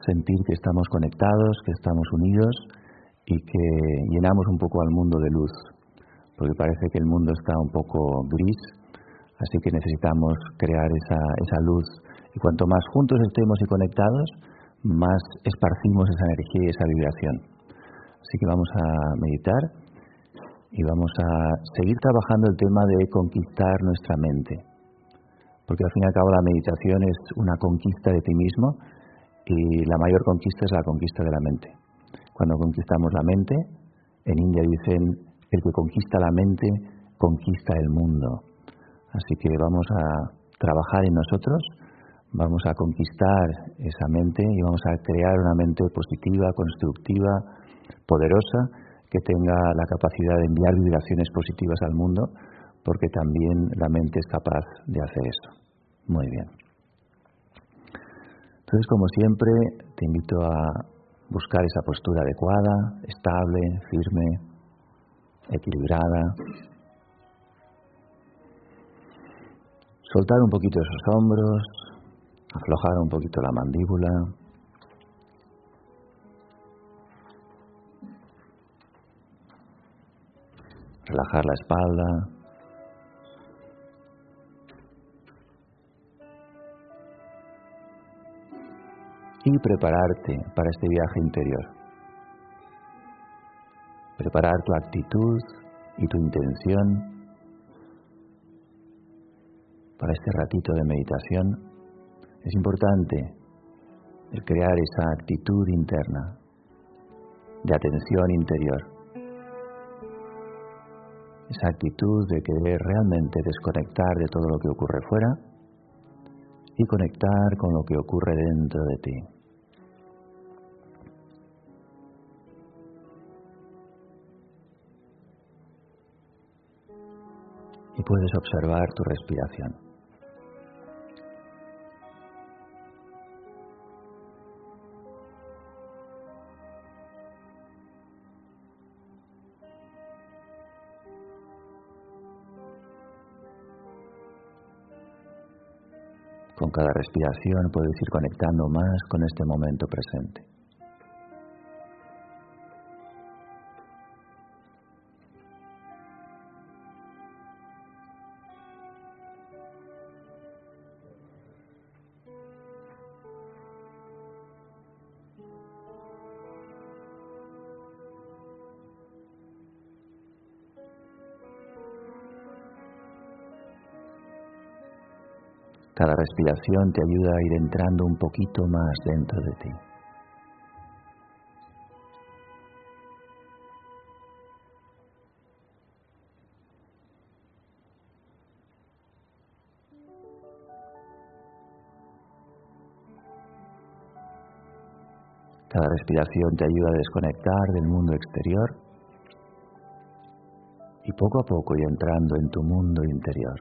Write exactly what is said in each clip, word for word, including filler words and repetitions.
sentir que estamos conectados, que estamos unidos y que llenamos un poco al mundo de luz, porque parece que el mundo está un poco gris, así que necesitamos crear esa, esa luz. Y cuanto más juntos estemos y conectados, más esparcimos esa energía y esa vibración. Así que vamos a meditar y vamos a seguir trabajando el tema de conquistar nuestra mente. Porque al fin y al cabo la meditación es una conquista de ti mismo y la mayor conquista es la conquista de la mente. Cuando conquistamos la mente, en India dicen, el que conquista la mente, conquista el mundo. Así que vamos a trabajar en nosotros, vamos a conquistar esa mente y vamos a crear una mente positiva, constructiva, poderosa, que tenga la capacidad de enviar vibraciones positivas al mundo, porque también la mente es capaz de hacer eso. Muy bien. Entonces, como siempre, te invito a buscar esa postura adecuada, estable, firme, equilibrada. Soltar un poquito esos hombros, aflojar un poquito la mandíbula. Relajar la espalda. Y prepararte para este viaje interior. Preparar tu actitud y tu intención para este ratito de meditación. Es importante el crear esa actitud interna de atención interior. Esa actitud de querer realmente desconectar de todo lo que ocurre fuera y conectar con lo que ocurre dentro de ti. Y puedes observar tu respiración. Con cada respiración puedes ir conectando más con este momento presente. Cada respiración te ayuda a ir entrando un poquito más dentro de ti. Cada respiración te ayuda a desconectar del mundo exterior y poco a poco ir entrando en tu mundo interior.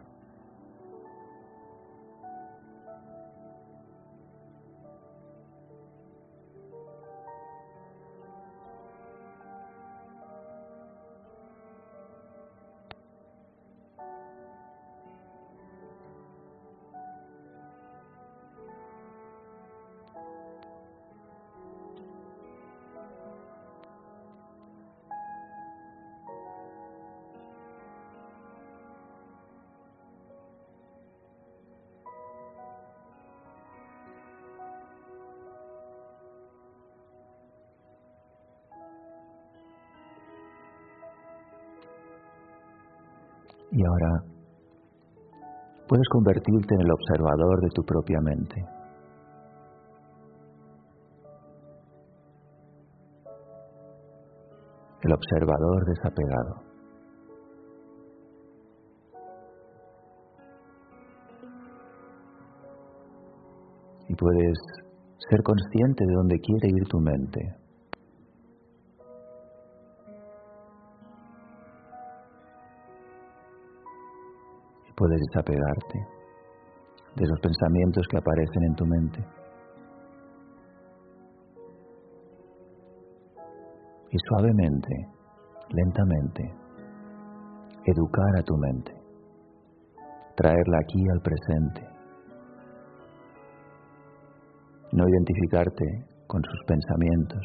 Y ahora puedes convertirte en el observador de tu propia mente. El observador desapegado. Y puedes ser consciente de dónde quiere ir tu mente. Puedes desapegarte de esos pensamientos que aparecen en tu mente. Y suavemente, lentamente, educar a tu mente, traerla aquí al presente. No identificarte con sus pensamientos.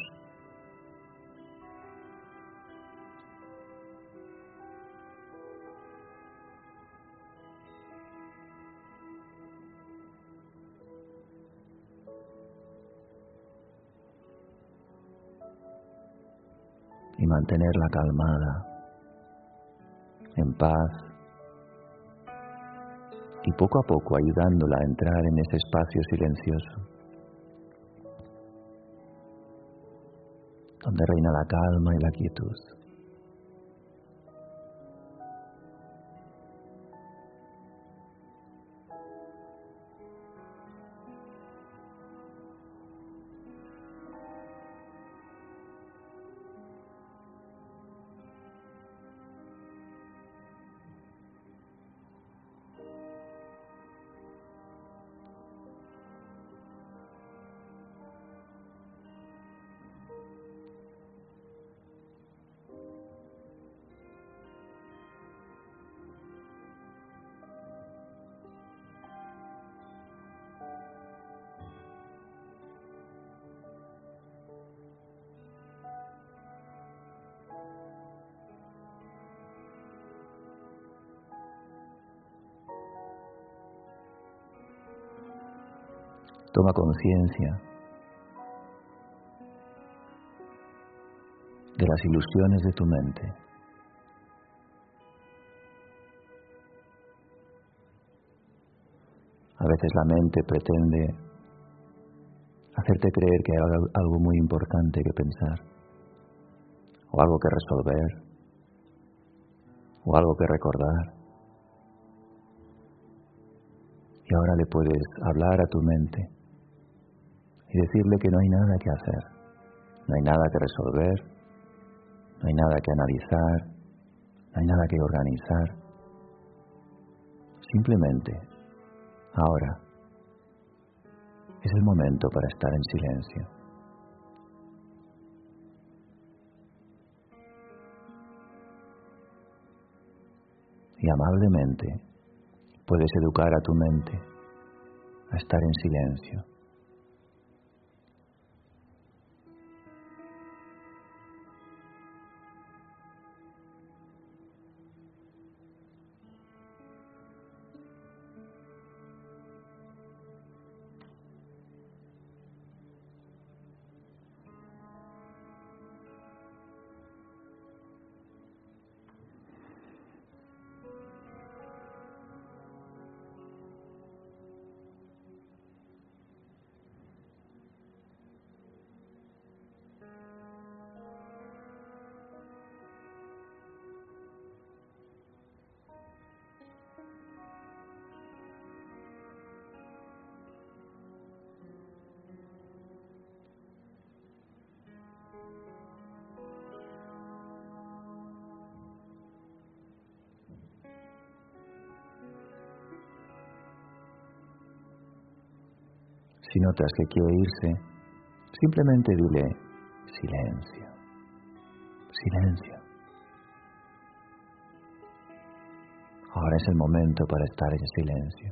Y mantenerla calmada, en paz, y poco a poco ayudándola a entrar en ese espacio silencioso, donde reina la calma y la quietud. Toma conciencia de las ilusiones de tu mente. A veces la mente pretende hacerte creer que hay algo muy importante que pensar, o algo que resolver, o algo que recordar. Y ahora le puedes hablar a tu mente y decirle que no hay nada que hacer, no hay nada que resolver, no hay nada que analizar, no hay nada que organizar. Simplemente, ahora, es el momento para estar en silencio. Y amablemente puedes educar a tu mente a estar en silencio. Si notas que quiere irse, simplemente dile silencio, silencio. Ahora es el momento para estar en silencio.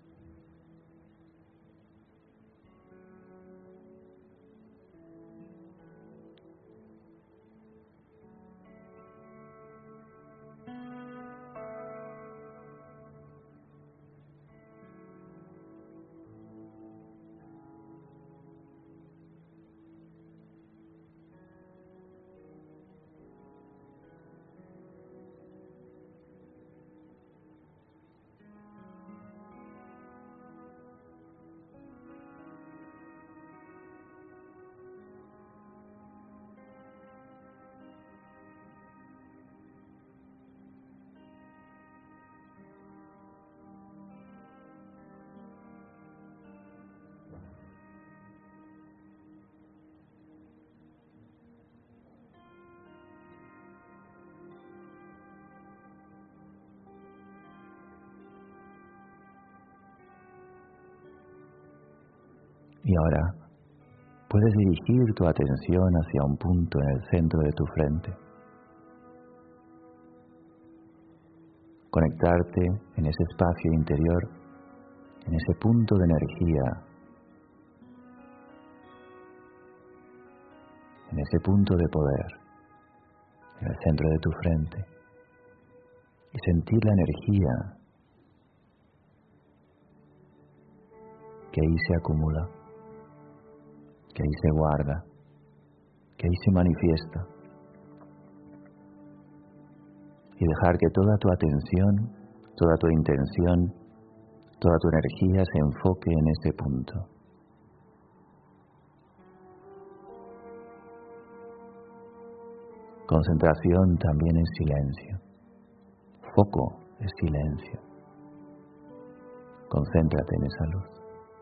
Y ahora puedes dirigir tu atención hacia un punto en el centro de tu frente. Conectarte en ese espacio interior, en ese punto de energía en ese punto de poder, en el centro de tu frente, y sentir la energía que ahí se acumula, que ahí se guarda, que ahí se manifiesta, y dejar que toda tu atención, toda tu intención, toda tu energía se enfoque en ese punto. Concentración también es silencio. Foco es silencio. Concéntrate en esa luz.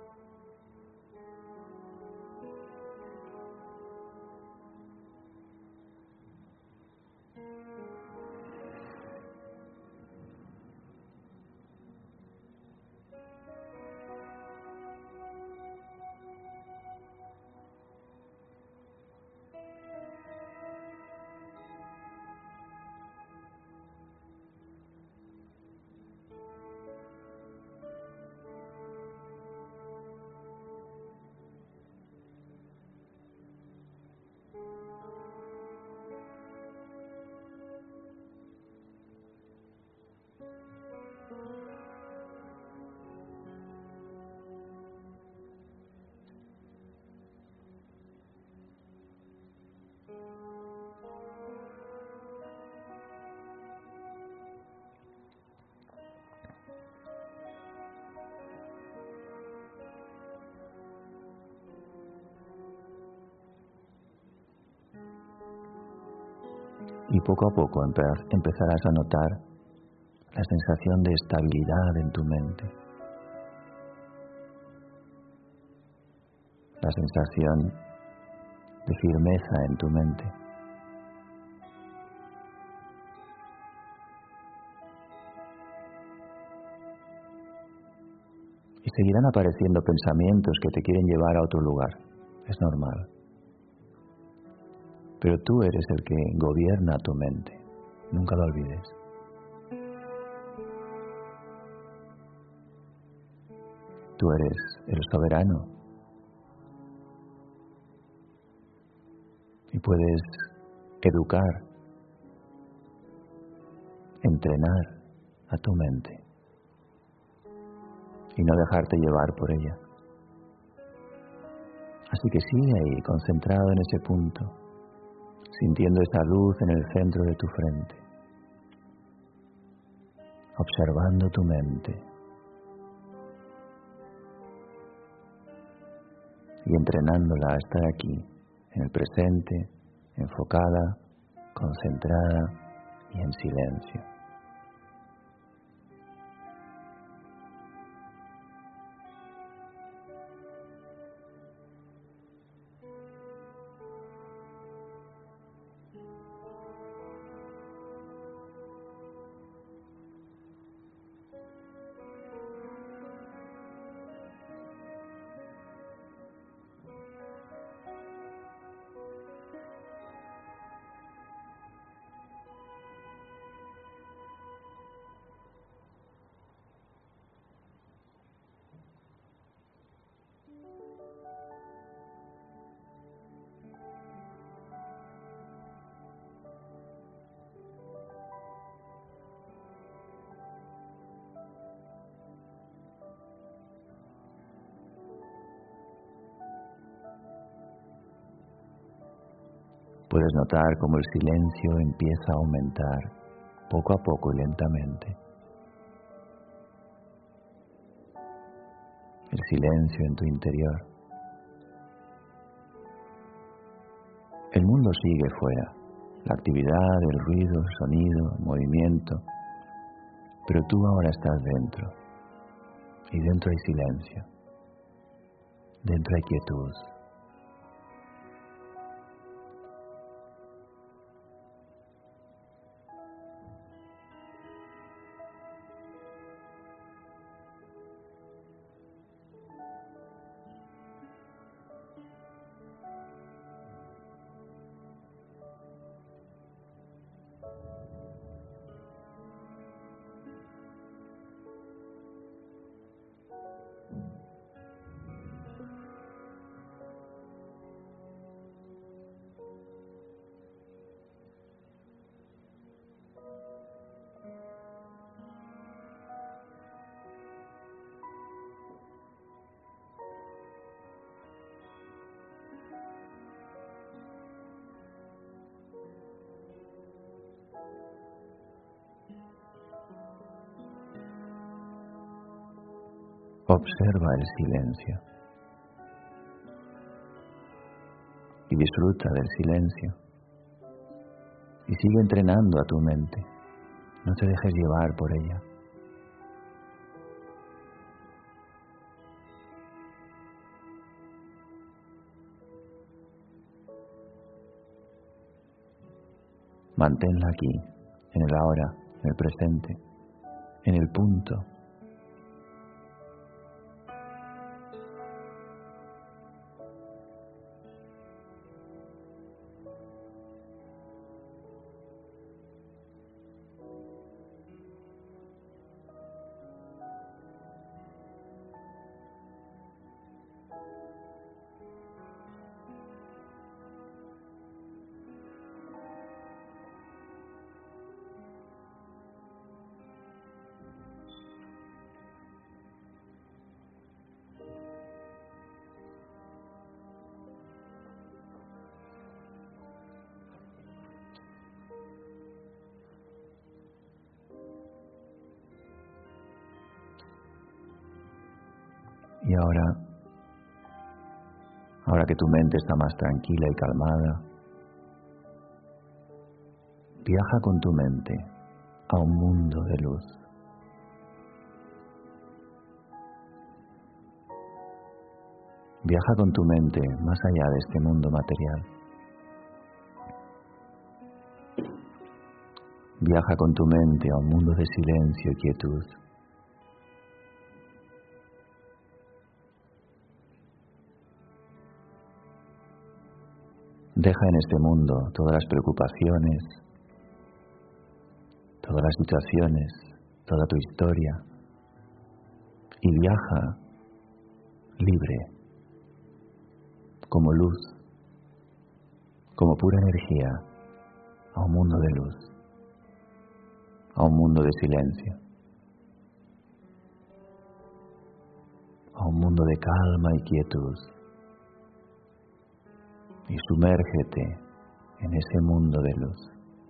Y poco a poco empezarás a notar la sensación de estabilidad en tu mente, la sensación de firmeza en tu mente. Y seguirán apareciendo pensamientos que te quieren llevar a otro lugar. Es normal. Pero tú eres el que gobierna tu mente. Nunca lo olvides. Tú eres el soberano. Y puedes educar, entrenar a tu mente y no dejarte llevar por ella. Así que sigue ahí, concentrado en ese punto, sintiendo esa luz en el centro de tu frente, observando tu mente y entrenándola a estar aquí, en el presente, enfocada, concentrada y en silencio. Puedes notar cómo el silencio empieza a aumentar poco a poco y lentamente. El silencio en tu interior. El mundo sigue fuera. La actividad, el ruido, el sonido, el movimiento. Pero tú ahora estás dentro. Y dentro hay silencio. Dentro hay quietud. Observa el silencio y disfruta del silencio y sigue entrenando a tu mente, no te dejes llevar por ella. Manténla aquí, en el ahora, en el presente, en el punto. Y ahora, ahora que tu mente está más tranquila y calmada, viaja con tu mente a un mundo de luz. Viaja con tu mente más allá de este mundo material. Viaja con tu mente a un mundo de silencio y quietud. Deja en este mundo todas las preocupaciones, todas las situaciones, toda tu historia y viaja libre, como luz, como pura energía, a un mundo de luz, a un mundo de silencio, a un mundo de calma y quietud. Y sumérgete en ese mundo de luz.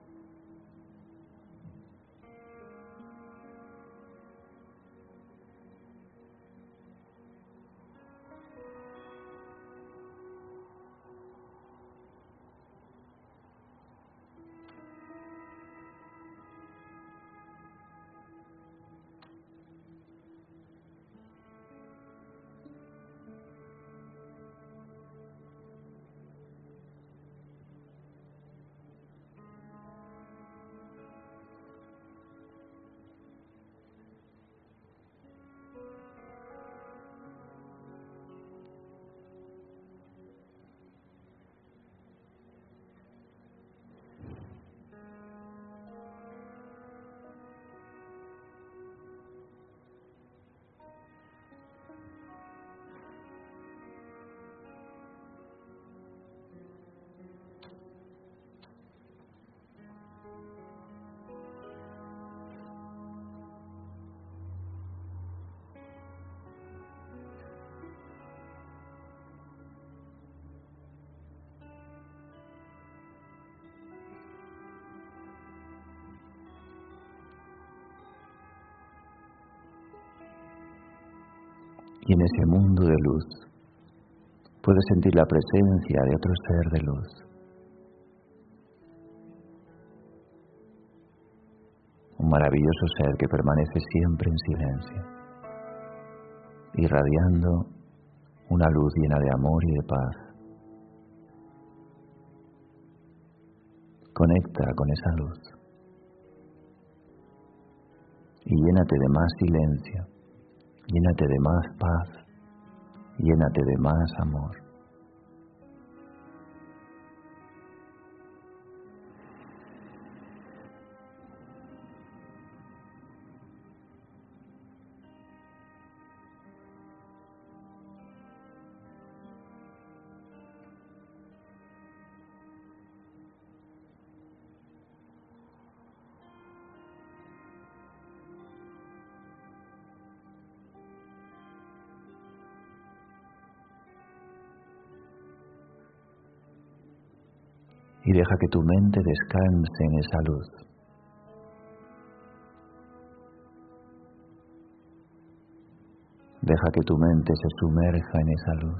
Y en ese mundo de luz puedes sentir la presencia de otro ser de luz. Un maravilloso ser que permanece siempre en silencio, irradiando una luz llena de amor y de paz. Conecta con esa luz y llénate de más silencio. Llénate de más paz, llénate de más amor. Y deja que tu mente descanse en esa luz, Deja que tu mente se sumerja en esa luz.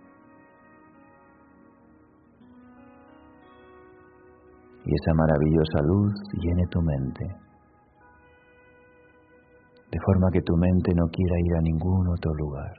Y esa maravillosa luz llene tu mente, de forma que tu mente no quiera ir a ningún otro lugar.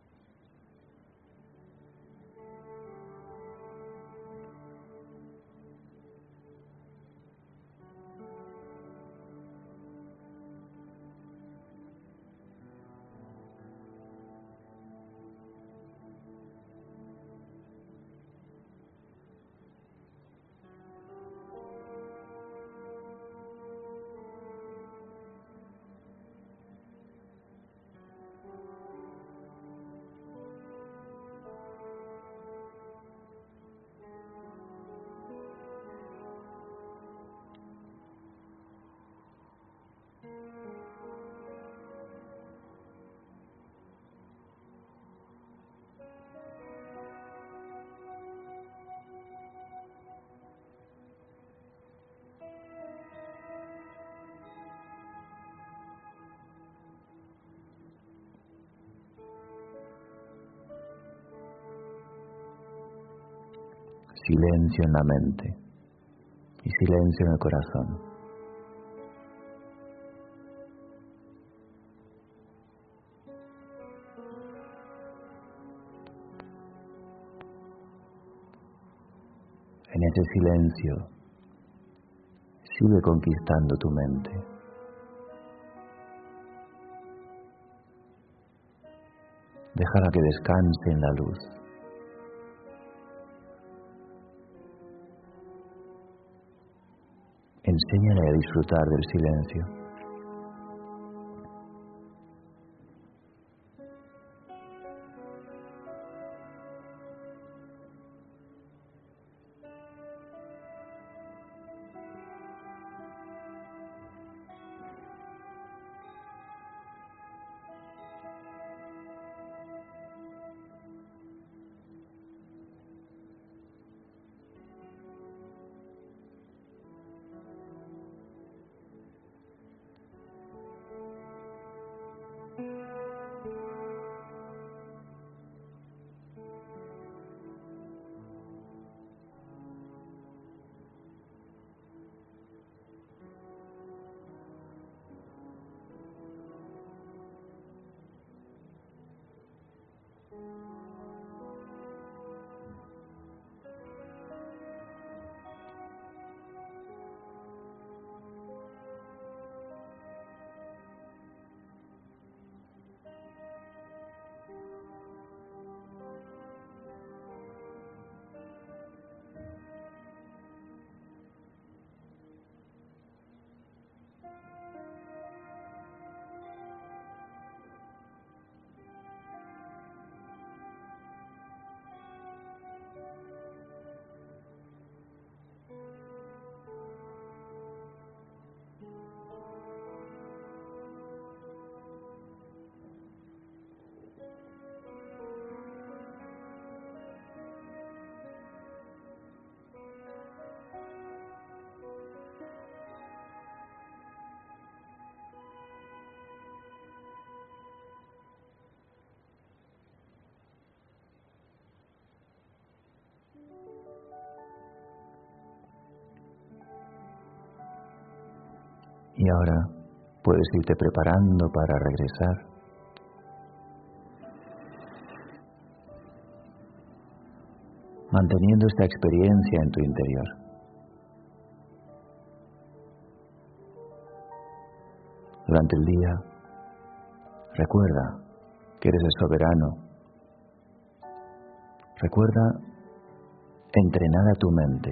Silencio en la mente y silencio en el corazón. En ese silencio, sigue conquistando tu mente. Déjala que descanse en la luz. Enséñale a disfrutar del silencio. Y ahora puedes irte preparando para regresar. Manteniendo esta experiencia en tu interior. Durante el día, recuerda que eres el soberano. Recuerda entrenar a tu mente.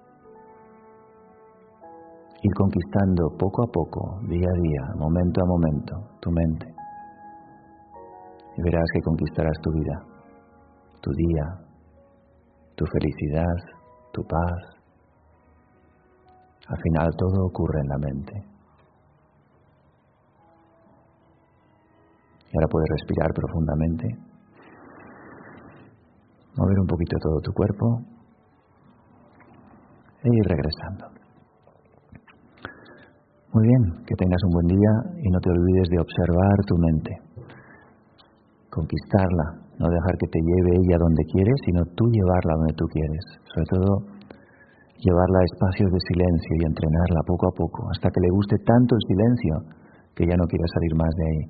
Ir conquistando poco a poco, día a día, momento a momento, tu mente. Y verás que conquistarás tu vida, tu día, tu felicidad, tu paz. Al final todo ocurre en la mente. Y ahora puedes respirar profundamente, mover un poquito todo tu cuerpo e ir regresando. Muy bien, que tengas un buen día y no te olvides de observar tu mente. conquistarla, no dejar que te lleve ella donde quieres, sino tú llevarla donde tú quieres. Sobre todo, llevarla a espacios de silencio y entrenarla poco a poco, hasta que le guste tanto el silencio que ya no quiera salir más de ahí.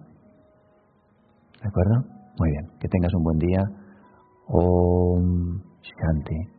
¿De acuerdo? Muy bien. Que tengas un buen día. Om Shanti.